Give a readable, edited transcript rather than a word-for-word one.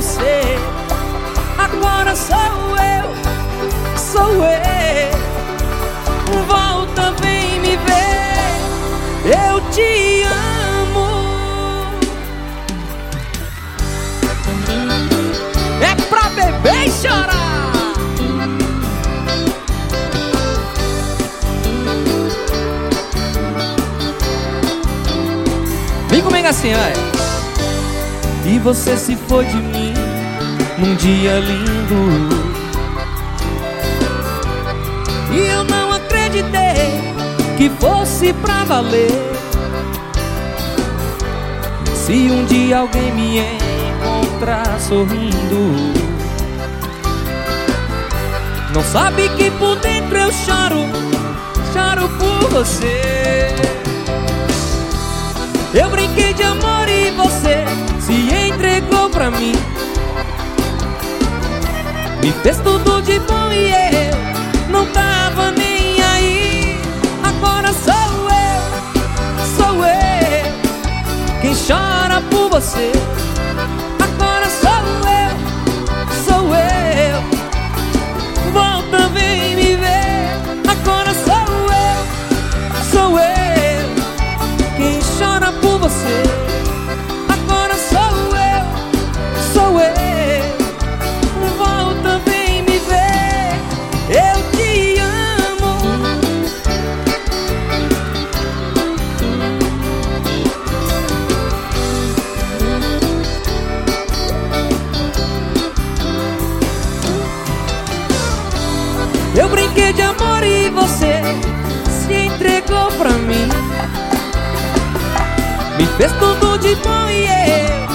você. Agora sou eu. Volta, vem me ver, eu te amo. É pra beber e chorar. Vem comigo assim, vai. E você se foi de mim num dia lindo, e eu não acreditei que fosse pra valer. Se um dia alguém me encontrar sorrindo, não sabe que por dentro eu choro, choro por você. Eu brinquei de amor e você se entregou pra mim, me fez tudo de bom e eu não tava nem aí. Agora sou eu quem chora por você. Agora sou eu. Volta, vem me ver. Agora sou eu quem chora por você. Agora sou eu. Volta, vem me ver, eu te amo. Eu brinquei de amor e você se entregou pra mim, me fez tudo de bom e eu